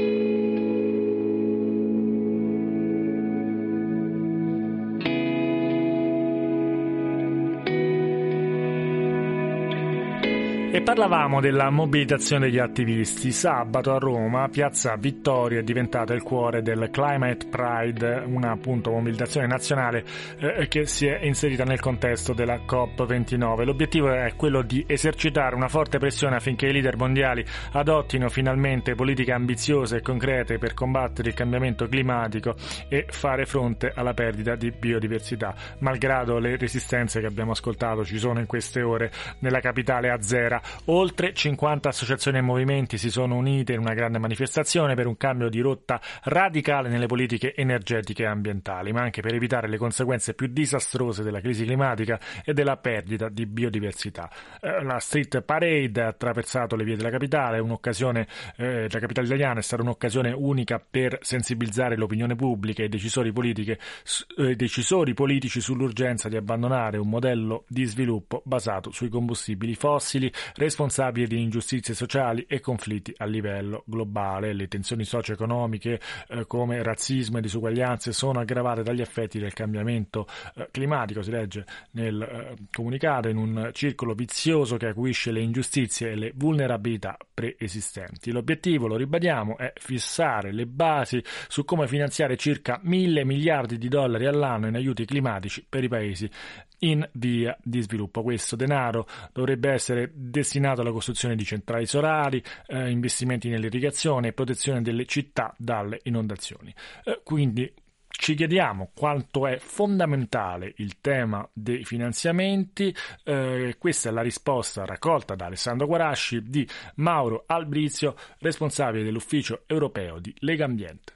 E parlavamo della mobilitazione degli attivisti. Sabato a Roma, Piazza Vittorio è diventata il cuore del Climate Pride, una appunto mobilitazione nazionale eh, che si è inserita nel contesto della COP ventinove. L'obiettivo è quello di esercitare una forte pressione affinché i leader mondiali adottino finalmente politiche ambiziose e concrete per combattere il cambiamento climatico e fare fronte alla perdita di biodiversità. Malgrado le resistenze che abbiamo ascoltato ci sono in queste ore nella capitale azera. Oltre cinquanta associazioni e movimenti si sono unite in una grande manifestazione per un cambio di rotta radicale nelle politiche energetiche e ambientali, ma anche per evitare le conseguenze più disastrose della crisi climatica e della perdita di biodiversità. Eh, la Street Parade ha attraversato le vie della capitale, un'occasione, eh, la capitale italiana è stata un'occasione unica per sensibilizzare l'opinione pubblica e i decisori, politiche, eh, decisori politici sull'urgenza di abbandonare un modello di sviluppo basato sui combustibili fossili, responsabile di ingiustizie sociali e conflitti a livello globale. Le tensioni socio-economiche eh, come razzismo e disuguaglianze sono aggravate dagli effetti del cambiamento eh, climatico, si legge nel eh, comunicato, in un circolo vizioso che acuisce le ingiustizie e le vulnerabilità preesistenti. L'obiettivo, lo ribadiamo, è fissare le basi su come finanziare circa mille miliardi di dollari all'anno in aiuti climatici per i paesi in via di sviluppo. Questo denaro dovrebbe essere destinato alla costruzione di centrali solari, eh, investimenti nell'irrigazione e protezione delle città dalle inondazioni. Eh, quindi ci chiediamo quanto è fondamentale il tema dei finanziamenti. Eh, questa è la risposta raccolta da Alessandro Guarasci di Mauro Albrizio, responsabile dell'Ufficio Europeo di Legambiente.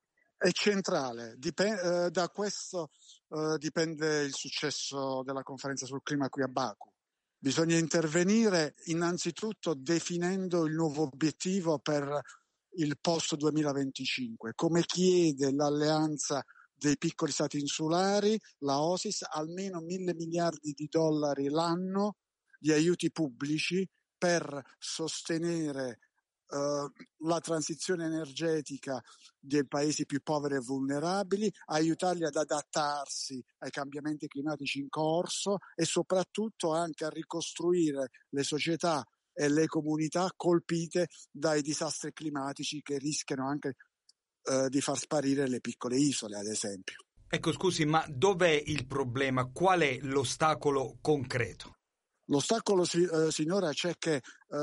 È centrale, Dip- eh, da questo eh, dipende il successo della conferenza sul clima qui a Baku. Bisogna intervenire innanzitutto definendo il nuovo obiettivo per il post duemilaventicinque, come chiede l'alleanza dei piccoli stati insulari, la O S I S, almeno mille miliardi di dollari l'anno di aiuti pubblici per sostenere Uh, la transizione energetica dei paesi più poveri e vulnerabili, aiutarli ad adattarsi ai cambiamenti climatici in corso e soprattutto anche a ricostruire le società e le comunità colpite dai disastri climatici che rischiano anche uh, di far sparire le piccole isole, ad esempio. Ecco, scusi, ma dov'è il problema? Qual è l'ostacolo concreto? L'ostacolo si, eh, sinora c'è che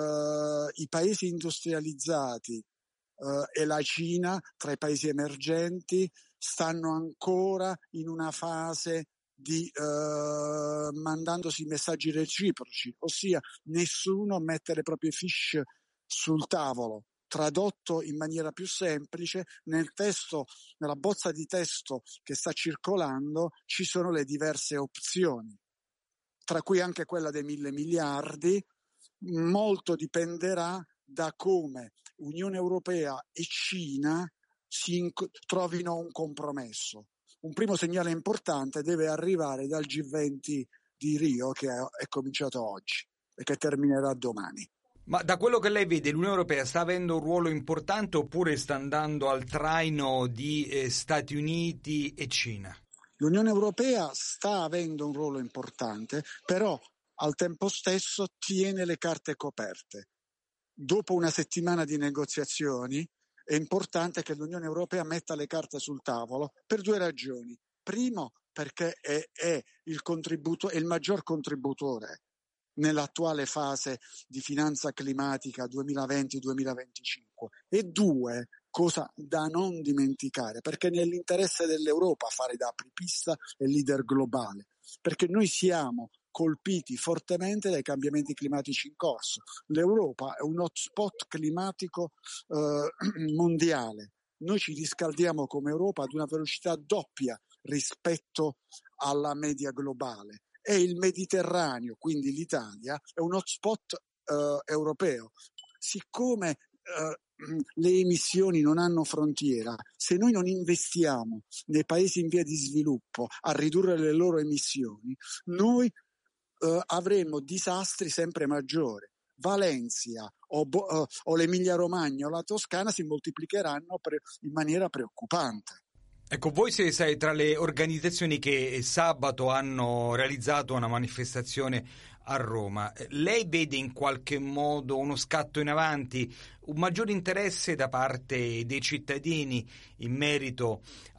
eh, i paesi industrializzati eh, e la Cina, tra i paesi emergenti, stanno ancora in una fase di eh, mandandosi messaggi reciproci, ossia nessuno mette le proprie fiche sul tavolo. Tradotto in maniera più semplice, nel testo, nella bozza di testo che sta circolando ci sono le diverse opzioni, tra cui anche quella dei mille miliardi. Molto dipenderà da come Unione Europea e Cina si inc- trovino un compromesso. Un primo segnale importante deve arrivare dal G venti di Rio, che è, è cominciato oggi e che terminerà domani. Ma da quello che lei vede, l'Unione Europea sta avendo un ruolo importante oppure sta andando al traino di eh, Stati Uniti e Cina? L'Unione Europea sta avendo un ruolo importante, però al tempo stesso tiene le carte coperte. Dopo una settimana di negoziazioni è importante che l'Unione Europea metta le carte sul tavolo per due ragioni. Primo, perché è, è il contributo, è il maggior contributore nell'attuale fase di finanza climatica duemilaventi duemilaventicinque, e due, cosa da non dimenticare, perché è nell'interesse dell'Europa fare da apripista e leader globale, perché noi siamo colpiti fortemente dai cambiamenti climatici in corso. L'Europa è un hotspot climatico eh, mondiale. Noi ci riscaldiamo come Europa ad una velocità doppia rispetto alla media globale. E il Mediterraneo, quindi l'Italia, è un hotspot eh, europeo. Siccome eh, le emissioni non hanno frontiera, se noi non investiamo nei paesi in via di sviluppo a ridurre le loro emissioni, noi eh, avremo disastri sempre maggiori. Valencia o, uh, o l'Emilia Romagna o la Toscana si moltiplicheranno pre- in maniera preoccupante. Ecco, voi siete tra le organizzazioni che sabato hanno realizzato una manifestazione a Roma. Lei vede in qualche modo uno scatto in avanti, un maggiore interesse da parte dei cittadini in merito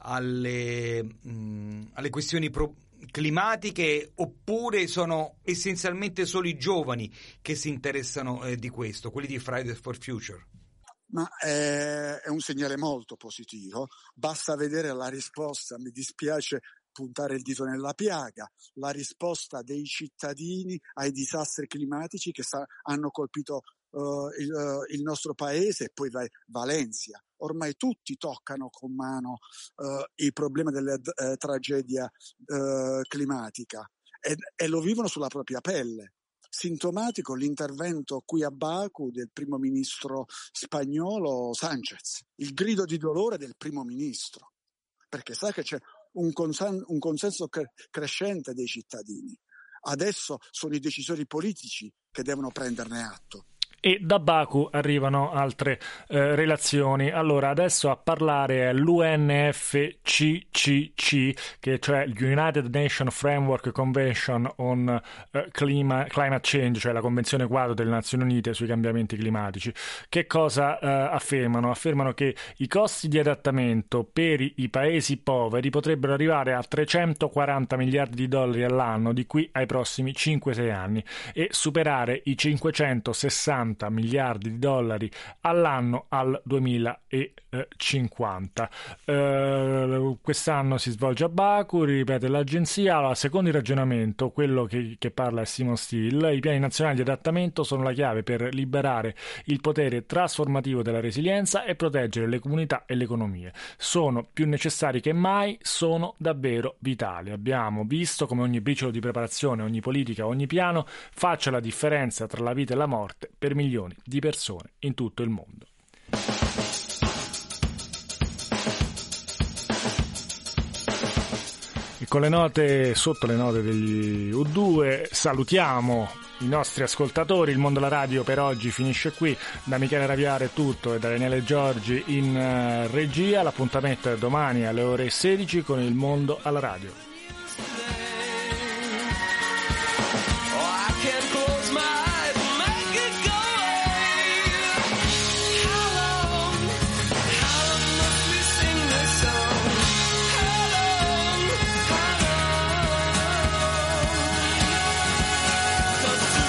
alle, mh, alle questioni pro- climatiche, oppure sono essenzialmente solo i giovani che si interessano eh, di questo, quelli di Fridays for Future? Ma è, è un segnale molto positivo, basta vedere la risposta, mi dispiace puntare il dito nella piaga, la risposta dei cittadini ai disastri climatici che sta, hanno colpito uh, il, uh, il nostro paese e poi va, Valencia. Ormai tutti toccano con mano uh, il problema della uh, tragedia uh, climatica e, e lo vivono sulla propria pelle. Sintomatico l'intervento qui a Baku del primo ministro spagnolo Sánchez, il grido di dolore del primo ministro, perché sa che c'è un, consen- un consenso cre- crescente dei cittadini. Adesso sono i decisori politici che devono prenderne atto. E da Baku arrivano altre eh, relazioni. Allora, adesso a parlare è l'U N F C C C, che cioè United Nations Framework Convention on uh, Clima, Climate Change, cioè la Convenzione quadro delle Nazioni Unite sui cambiamenti climatici. Che cosa uh, affermano? Affermano che i costi di adattamento per i, i paesi poveri potrebbero arrivare a trecentoquaranta miliardi di dollari all'anno di qui ai prossimi cinque sei anni e superare i cinquecentosessanta miliardi di dollari all'anno al duemilacinquanta. Eh, quest'anno si svolge a Baku, ripete l'agenzia. Allora, secondo il ragionamento, quello che, che parla è Simon Steele, i piani nazionali di adattamento sono la chiave per liberare il potere trasformativo della resilienza e proteggere le comunità e le economie. Sono più necessari che mai, sono davvero vitali. Abbiamo visto come ogni briciolo di preparazione, ogni politica, ogni piano faccia la differenza tra la vita e la morte per milioni di persone in tutto il mondo. E con le note, sotto le note degli U due, salutiamo i nostri ascoltatori. Il Mondo alla Radio per oggi finisce qui. Da Michele Raviare è tutto e da Daniele Giorgi in uh, regia. L'appuntamento è domani alle ore sedici con Il Mondo alla Radio. Cause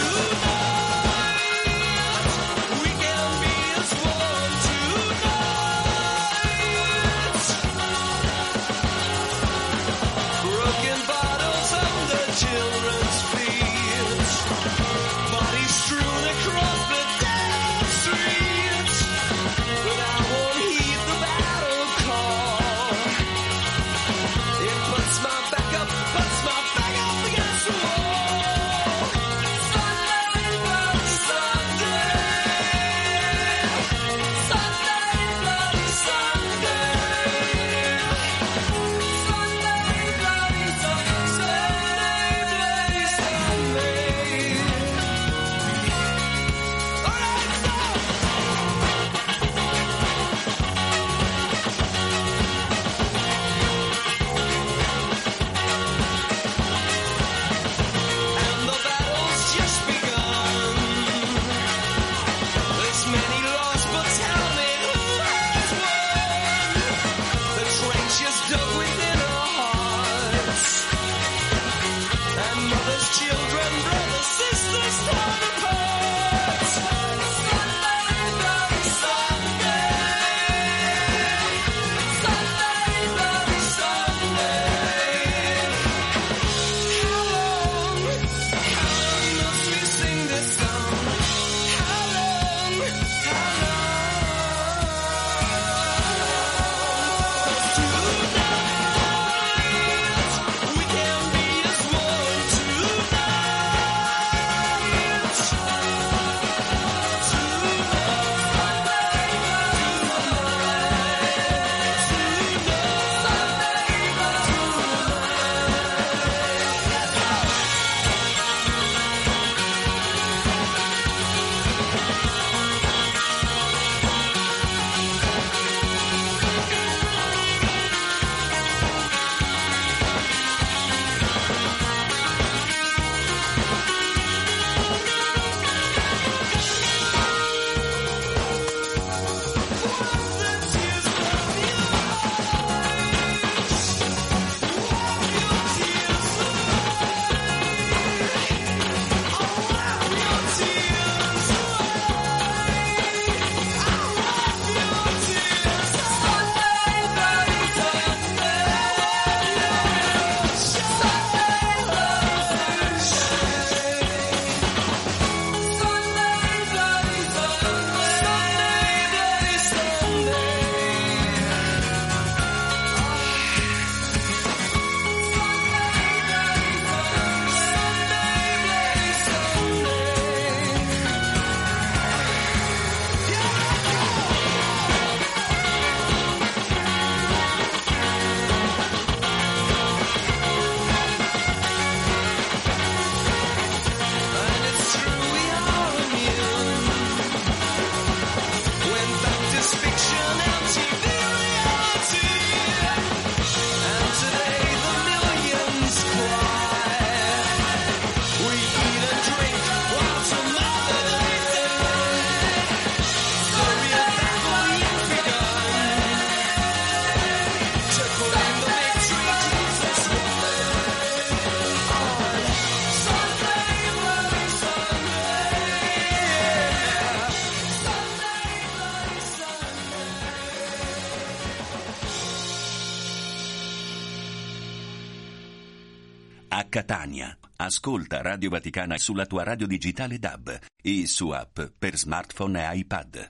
a Catania. Ascolta Radio Vaticana sulla tua radio digitale D A B e su app per smartphone e iPad.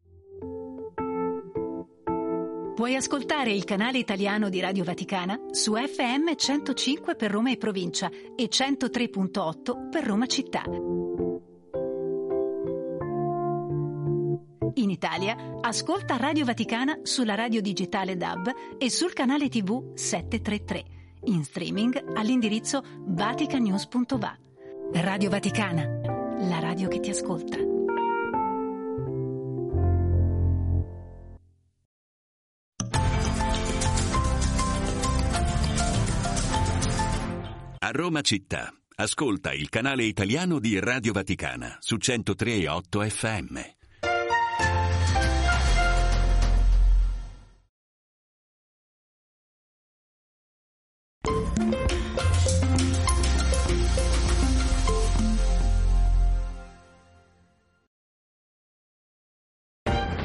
Puoi ascoltare il canale italiano di Radio Vaticana su F M centocinque per Roma e provincia e centotré virgola otto per Roma città. In Italia, ascolta Radio Vaticana sulla radio digitale D A B e sul canale tivù settecentotrentatré. In streaming all'indirizzo vaticanews punto va. Radio Vaticana, la radio che ti ascolta. A Roma città, ascolta il canale italiano di Radio Vaticana su centotré virgola otto F M.